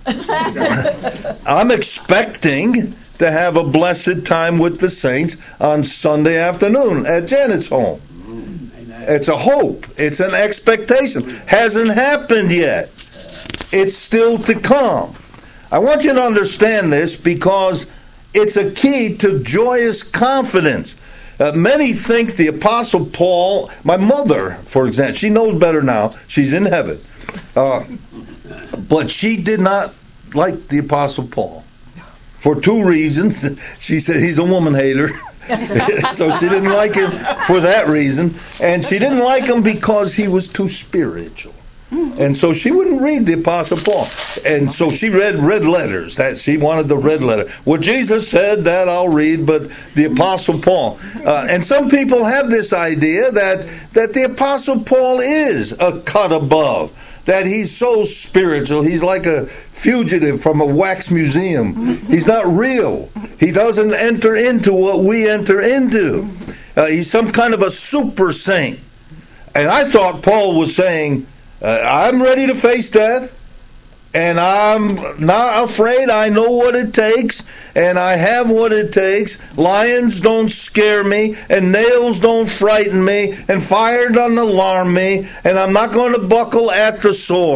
I'm expecting to have a blessed time with the saints on Sunday afternoon at Janet's home. It's a hope. It's an expectation. Hasn't happened yet. It's still to come. I want you to understand this because it's a key to joyous confidence. Uh, many think the Apostle Paul, my mother, for example, she knows better now. She's in heaven. Uh, but she did not like the Apostle Paul for two reasons. She said he's a woman hater. So she didn't like him for that reason. And she didn't like him because he was too spiritual. And so she wouldn't read the Apostle Paul. And so she read red letters. That she wanted the red letter. What Jesus said, that I'll read, but the Apostle Paul. Uh, and some people have this idea that, that the Apostle Paul is a cut above. That he's so spiritual. He's like a fugitive from a wax museum. He's not real. He doesn't enter into what we enter into. Uh, he's some kind of a super saint. And I thought Paul was saying, Uh, I'm ready to face death, and I'm not afraid. I know what it takes, and I have what it takes. Lions don't scare me, and nails don't frighten me, and fire doesn't alarm me, and I'm not going to buckle at the sword.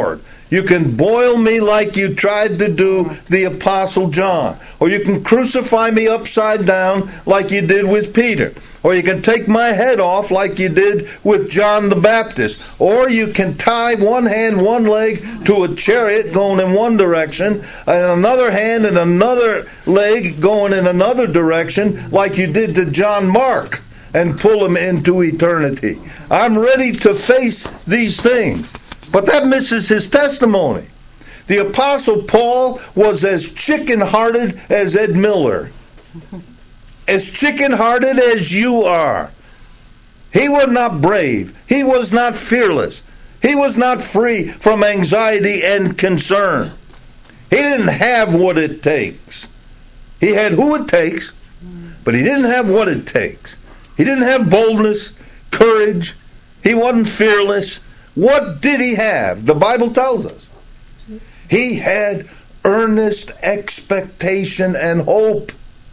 You can boil me like you tried to do the Apostle John. Or you can crucify me upside down like you did with Peter. Or you can take my head off like you did with John the Baptist. Or you can tie one hand, one leg to a chariot going in one direction, and another hand and another leg going in another direction like you did to John Mark, and pull him into eternity. I'm ready to face these things. But that misses his testimony. The Apostle Paul was as chicken-hearted as Ed Miller. As chicken-hearted as you are. He was not brave. He was not fearless. He was not free from anxiety and concern. He didn't have what it takes. He had who it takes, but he didn't have what it takes. He didn't have boldness, courage. He wasn't fearless. What did he have? The Bible tells us. He had earnest expectation and hope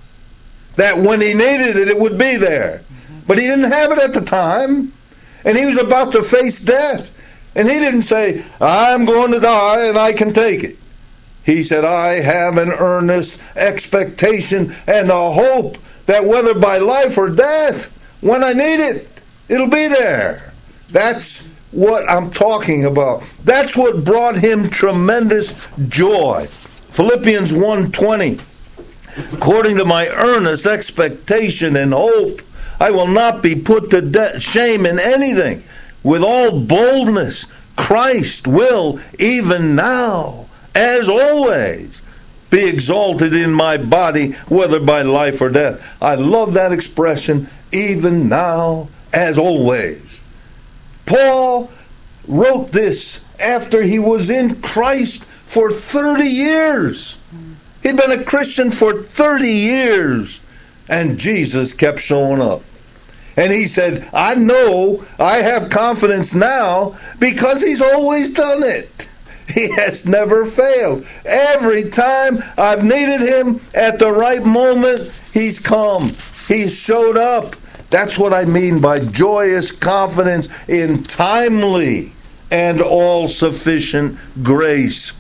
that when he needed it, it would be there. But he didn't have it at the time. And he was about to face death. And he didn't say, I'm going to die and I can take it. He said, I have an earnest expectation and a hope that whether by life or death, when I need it, it'll be there. That's what I'm talking about. That's what brought him tremendous joy. Philippians one twenty. According to my earnest expectation and hope, I will not be put to de- shame in anything. With all boldness, Christ will, even now, as always, be exalted in my body, whether by life or death. I love that expression, even now, as always. Paul wrote this after he was in Christ for thirty years. He'd been a Christian for thirty years, and Jesus kept showing up. And he said, I know I have confidence now because he's always done it. He has never failed. Every time I've needed him at the right moment, he's come. He's showed up. That's what I mean by joyous confidence in timely and all-sufficient grace.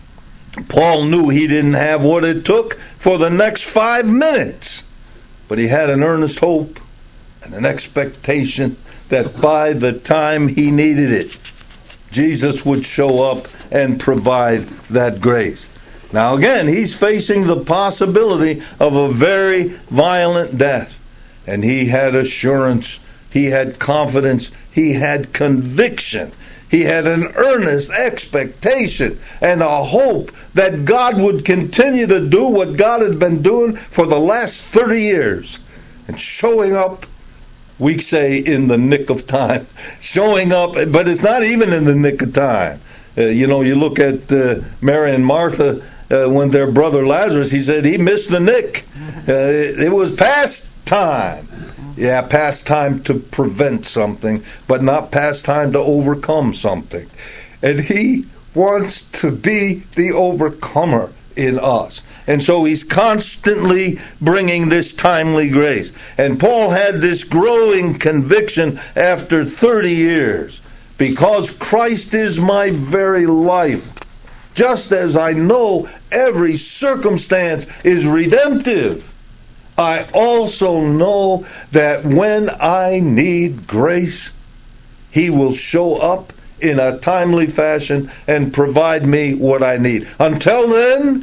Paul knew he didn't have what it took for the next five minutes, but he had an earnest hope and an expectation that by the time he needed it, Jesus would show up and provide that grace. Now again, he's facing the possibility of a very violent death. And he had assurance, he had confidence, he had conviction. He had an earnest expectation and a hope that God would continue to do what God had been doing for the last thirty years. And showing up, we say, in the nick of time. Showing up, but it's not even in the nick of time. Uh, you know, you look at uh, Mary and Martha, uh, when their brother Lazarus, he said he missed the nick. Uh, it, it was past time. Yeah, past time to prevent something, but not past time to overcome something. And he wants to be the overcomer in us. And so he's constantly bringing this timely grace. And Paul had this growing conviction after thirty years. Because Christ is my very life. Just as I know every circumstance is redemptive, I also know that when I need grace, he will show up in a timely fashion and provide me what I need. Until then,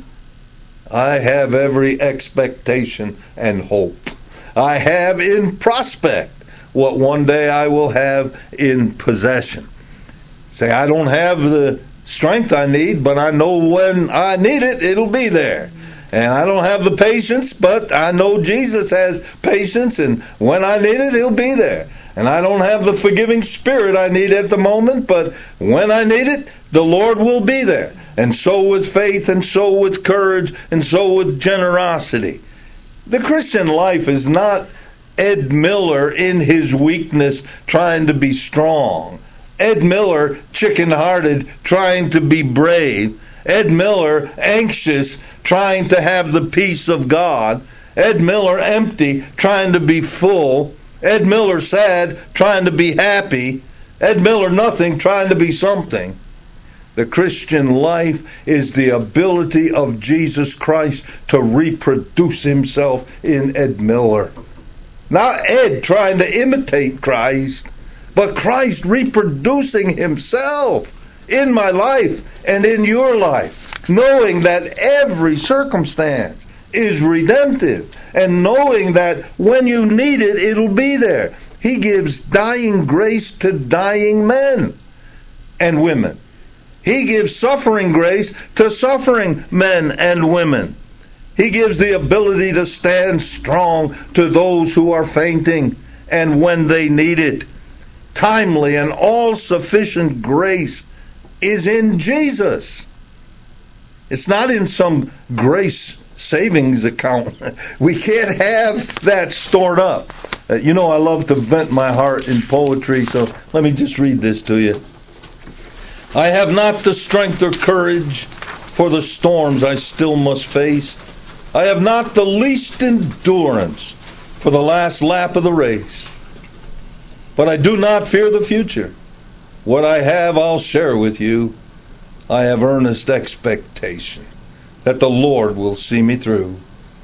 I have every expectation and hope. I have in prospect what one day I will have in possession. Say, I don't have the strength I need, but I know when I need it, it'll be there. And I don't have the patience, but I know Jesus has patience, and when I need it, he'll be there. And I don't have the forgiving spirit I need at the moment, but when I need it, the Lord will be there. And so with faith, and so with courage, and so with generosity. The Christian life is not Ed Miller in his weakness trying to be strong. Ed Miller, chicken-hearted, trying to be brave. Ed Miller, anxious, trying to have the peace of God. Ed Miller, empty, trying to be full. Ed Miller, sad, trying to be happy. Ed Miller, nothing, trying to be something. The Christian life is the ability of Jesus Christ to reproduce himself in Ed Miller. Not Ed trying to imitate Christ, but Christ reproducing himself in my life and in your life, knowing that every circumstance is redemptive, and knowing that when you need it, it'll be there. He gives dying grace to dying men and women. He gives suffering grace to suffering men and women. He gives the ability to stand strong to those who are fainting, and when they need it. Timely and all-sufficient grace is in Jesus. It's not in some grace savings account. We can't have that stored up. Uh, you know, I love to vent my heart in poetry, so let me just read this to you. I have not the strength or courage for the storms I still must face. I have not the least endurance for the last lap of the race. But I do not fear the future. What I have, I'll share with you. I have earnest expectation that the Lord will see me through.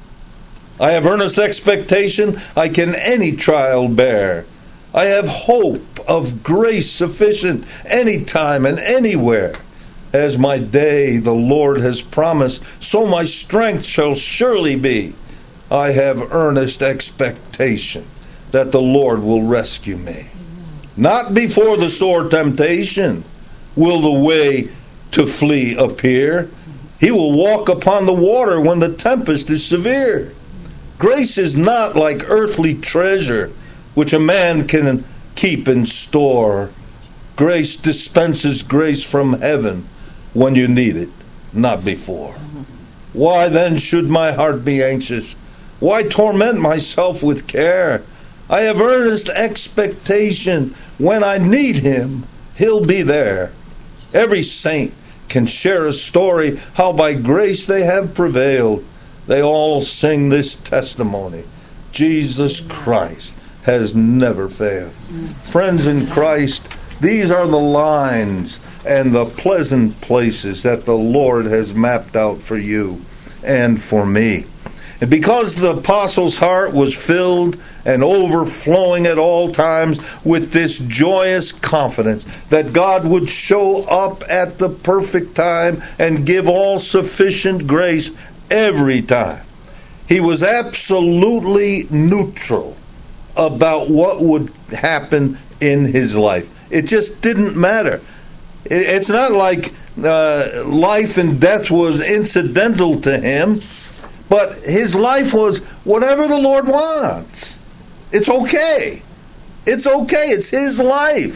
I have earnest expectation I can any trial bear. I have hope of grace sufficient anytime and anywhere. As my day the Lord has promised, so my strength shall surely be. I have earnest expectation that the Lord will rescue me. Not before the sore temptation will the way to flee appear. He will walk upon the water when the tempest is severe. Grace is not like earthly treasure, which a man can keep in store. Grace dispenses grace from heaven when you need it, not before. Why then should my heart be anxious? Why torment myself with care? I have earnest expectation when I need him, he'll be there. Every saint can share a story how by grace they have prevailed. They all sing this testimony. Jesus Christ has never failed. Friends in Christ, these are the lines and the pleasant places that the Lord has mapped out for you and for me. And because the apostle's heart was filled and overflowing at all times with this joyous confidence that God would show up at the perfect time and give all sufficient grace every time, he was absolutely neutral about what would happen in his life. It just didn't matter. It's not like uh, life and death was incidental to him, but his life was whatever the Lord wants. It's okay. It's okay. It's his life.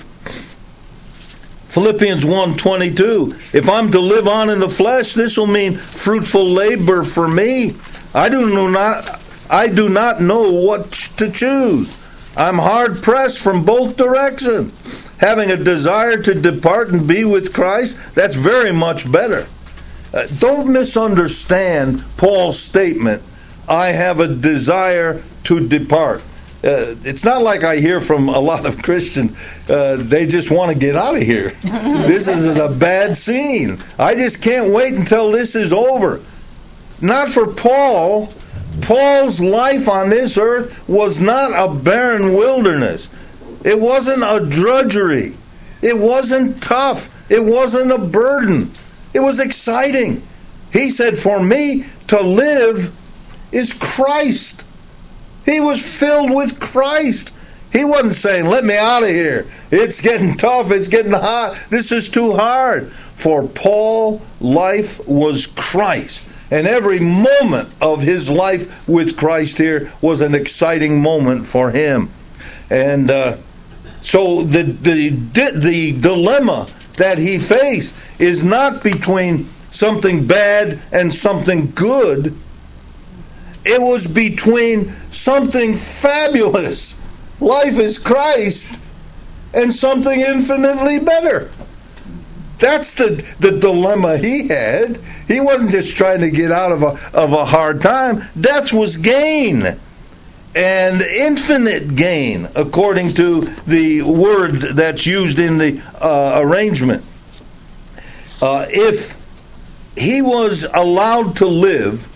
Philippians one twenty-two. If I'm to live on in the flesh, this will mean fruitful labor for me. I do not I do not know what to choose. I'm hard pressed from both directions. Having a desire to depart and be with Christ, that's very much better. Uh, don't misunderstand Paul's statement, I have a desire to depart. Uh, it's not like I hear from a lot of Christians, uh, they just want to get out of here. This is a bad scene. I just can't wait until this is over. Not for Paul. Paul's life on this earth was not a barren wilderness. It wasn't a drudgery. It wasn't tough. It wasn't a burden. It was exciting. He said, for me to live is Christ. He was filled with Christ. He wasn't saying, let me out of here. It's getting tough. It's getting hot. This is too hard. For Paul, life was Christ. And every moment of his life with Christ here was an exciting moment for him. And uh, so the, the, the dilemma that he faced is not between something bad and something good. It was between something fabulous, life is Christ, and something infinitely better. That's the, the dilemma he had. He wasn't just trying to get out of a, of a hard time. Death was gain, and infinite gain, according to the word that's used in the uh, arrangement. uh, if he was allowed to live,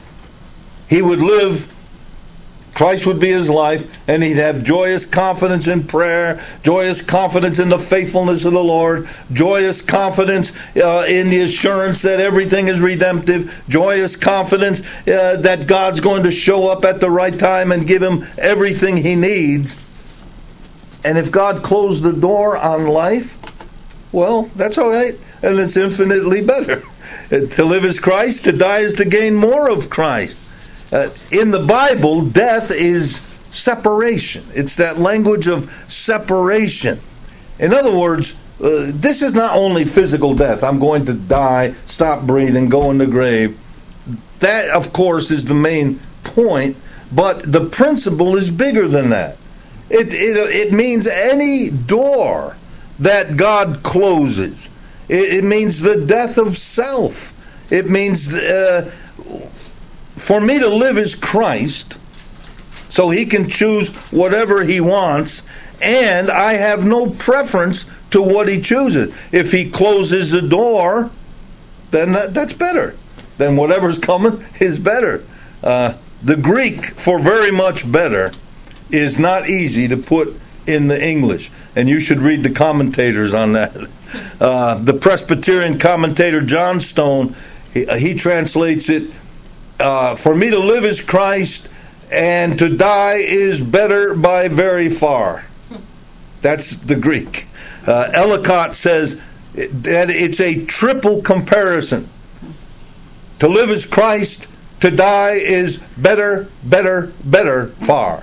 he would live, Christ would be his life, and he'd have joyous confidence in prayer, joyous confidence in the faithfulness of the Lord, joyous confidence uh, in the assurance that everything is redemptive, joyous confidence uh, that God's going to show up at the right time and give him everything he needs. And if God closed the door on life, well, that's all right, and it's infinitely better. To live is Christ, to die is to gain more of Christ. Uh, in the Bible, death is separation. It's that language of separation. In other words, uh, this is not only physical death. I'm going to die, stop breathing, go in the grave. That, of course, is the main point, but the principle is bigger than that. It, it, it means any door that God closes. It, it means the death of self. It means... Uh, For me to live is Christ, so he can choose whatever he wants, and I have no preference to what he chooses. If he closes the door, then that, that's better. Then whatever's coming is better. Uh, the Greek for very much better is not easy to put in the English, and you should read the commentators on that. Uh, the Presbyterian commentator John Stone, he, he translates it, Uh, for me to live is Christ, and to die is better by very far. That's the Greek. Uh, Ellicott says that it's a triple comparison. To live is Christ, to die is better, better, better, far.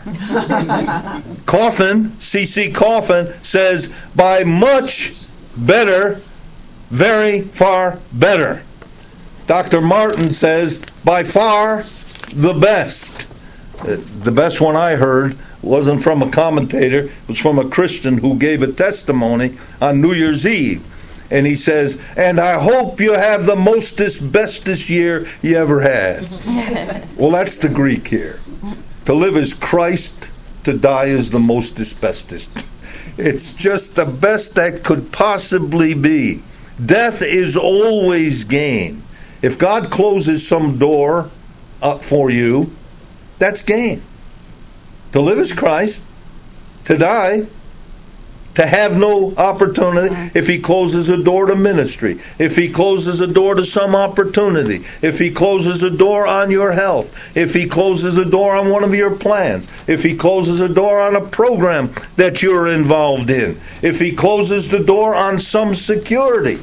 Coffin, C C Coffin, says by much better, very far better. Doctor Martin says, by far the best. The best one I heard wasn't from a commentator. It was from a Christian who gave a testimony on New Year's Eve. And he says, and I hope you have the mostest, bestest year you ever had. Well, that's the Greek here. To live is Christ, to die is the mostest, bestest. It's just the best that could possibly be. Death is always gain. If God closes some door up for you, that's gain. To live is Christ. To die, to have no opportunity. If he closes a door to ministry, if he closes a door to some opportunity, if he closes a door on your health, if he closes a door on one of your plans, if he closes a door on a program that you're involved in, if he closes the door on some security,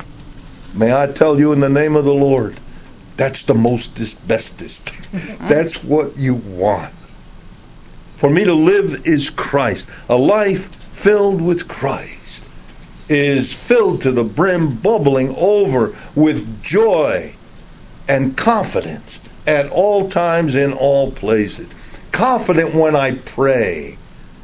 may I tell you in the name of the Lord, that's the mostest, bestest. That's what you want. For me to live is Christ. A life filled with Christ is filled to the brim, bubbling over with joy and confidence at all times, in all places. Confident when I pray.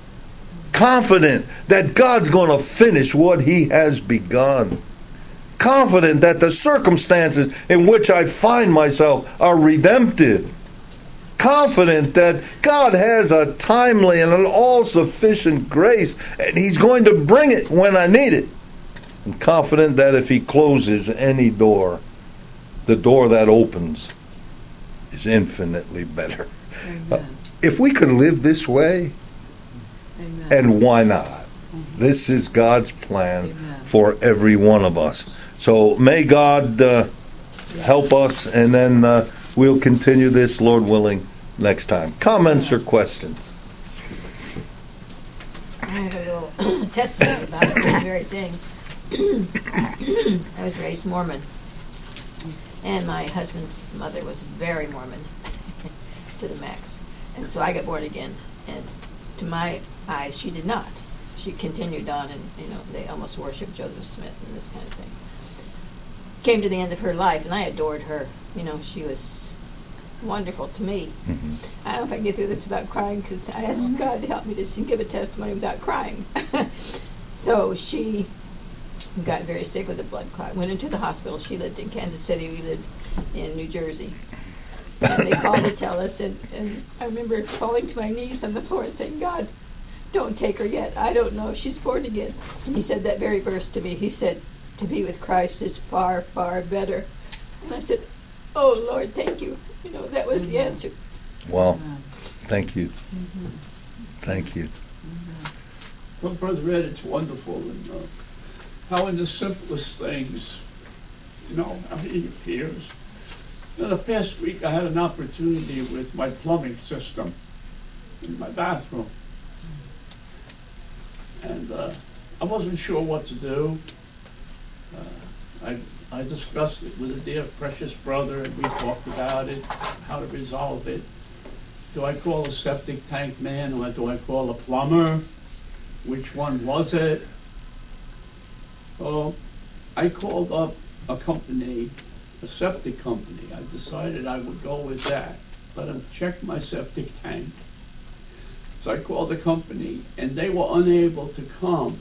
Confident that God's going to finish what he has begun. Confident that the circumstances in which I find myself are redemptive. Confident that God has a timely and an all-sufficient grace, and he's going to bring it when I need it. And confident that if he closes any door, the door that opens is infinitely better. Uh, if we could live this way, Amen. And why not? Mm-hmm. This is God's plan Amen. For every one of us. So may God uh, help us, and then uh, we'll continue this, Lord willing, next time. Comments or questions? I have a little testimony about this very thing. I was raised Mormon, and my husband's mother was very Mormon to the max. And so I got born again, and to my eyes, she did not. She continued on, and you know, they almost worshipped Joseph Smith and this kind of thing. Came to the end of her life, and I adored her. You know, she was wonderful to me. Mm-hmm. I don't know if I can get through this without crying, because I asked God to help me to give a testimony without crying. So she got very sick with a blood clot. Went into the hospital. She lived in Kansas City. We lived in New Jersey. And they called to tell us, and, and I remember falling to my knees on the floor and saying, God, don't take her yet. I don't know if she's born again. And he said that very verse to me. He said, to be with Christ is far, far better. And I said, oh, Lord, thank you. You know, that was the answer. Wow. Thank you. Thank you. Well, Brother Ed, it's wonderful and, uh, how in the simplest things, you know, how he appears. You know, the past week I had an opportunity with my plumbing system in my bathroom. And uh, I wasn't sure what to do. Uh, I, I discussed it with a dear, precious brother, and we talked about it, how to resolve it. Do I call a septic tank man or do I call a plumber? Which one was it? Well, I called up a company, a septic company. I decided I would go with that. Let them check my septic tank. So I called the company, and they were unable to come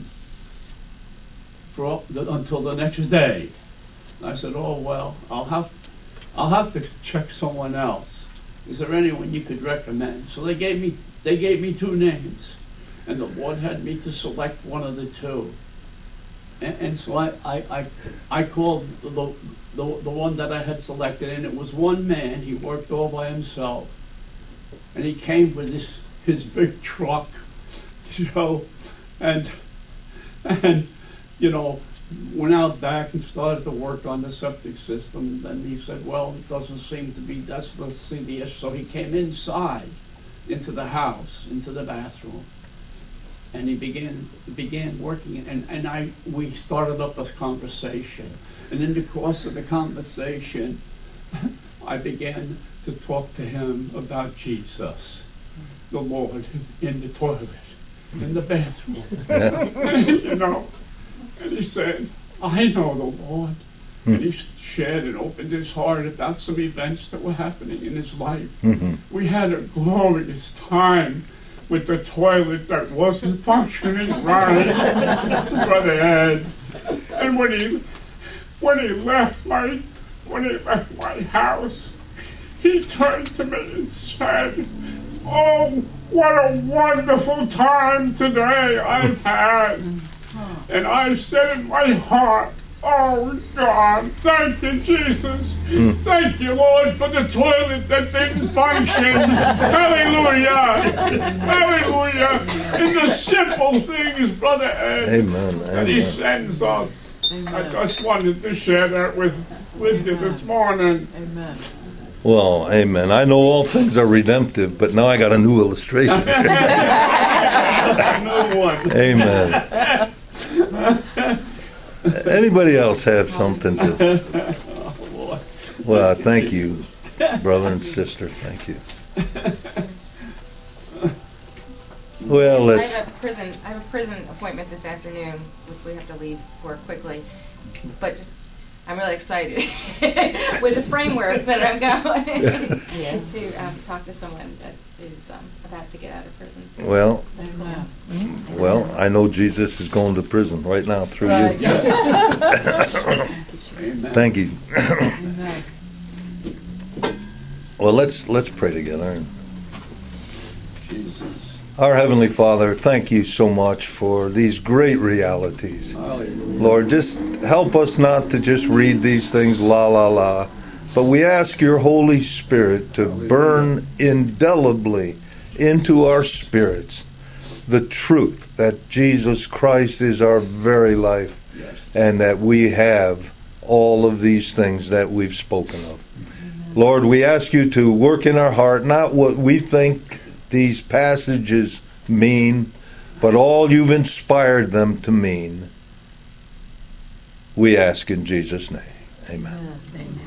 for the, until the next day. And I said, "Oh well, I'll have, I'll have to check someone else. Is there anyone you could recommend?" So they gave me, they gave me two names, and the Lord had me to select one of the two. And, and so I, I, I, I called the, the the one that I had selected, and it was one man. He worked all by himself, and he came with his. his big truck, you know, and, and, you know, went out back and started to work on the septic system. And then he said, well, it doesn't seem to be, that's the seem the issue. So he came inside, into the house, into the bathroom, and he began began working. And, and I we started up this conversation. And in the course of the conversation, I began to talk to him about Jesus. The Lord in the toilet, in the bathroom. You know, and he said, I know the Lord. Mm-hmm. And he shared and opened his heart about some events that were happening in his life. Mm-hmm. We had a glorious time with the toilet that wasn't functioning right, Brother Ed. And when he when he left my when he left my house, he turned to me and said, oh, what a wonderful time today I've had. And I said in my heart, oh, God, thank you, Jesus. Mm. Thank you, Lord, for the toilet that didn't function. Hallelujah. Hallelujah. In the simple things, Brother Ed, Amen. that he sends us. Amen. I just wanted to share that with, with you this morning. Amen. Well, amen. I know all things are redemptive, but now I got a new illustration. No one. Amen. Anybody else have something to? Well, thank you, brother and sister. Thank you. Well, let's. I have a prison. I have a prison appointment this afternoon, which we have to leave for quickly. But just. I'm really excited with the framework that I'm going yeah. to um, talk to someone that is um, about to get out of prison. So well, cool. well, I know Jesus is going to prison right now through right. you. Thank you. Well, let's let's pray together. Jesus. Our Heavenly Father, thank you so much for these great realities. Lord, just help us not to just read these things la la la, but we ask your Holy Spirit to burn indelibly into our spirits the truth that Jesus Christ is our very life and that we have all of these things that we've spoken of. Lord, we ask you to work in our heart, not what we think these passages mean, but all you've inspired them to mean. We ask in Jesus' name. Amen. Amen.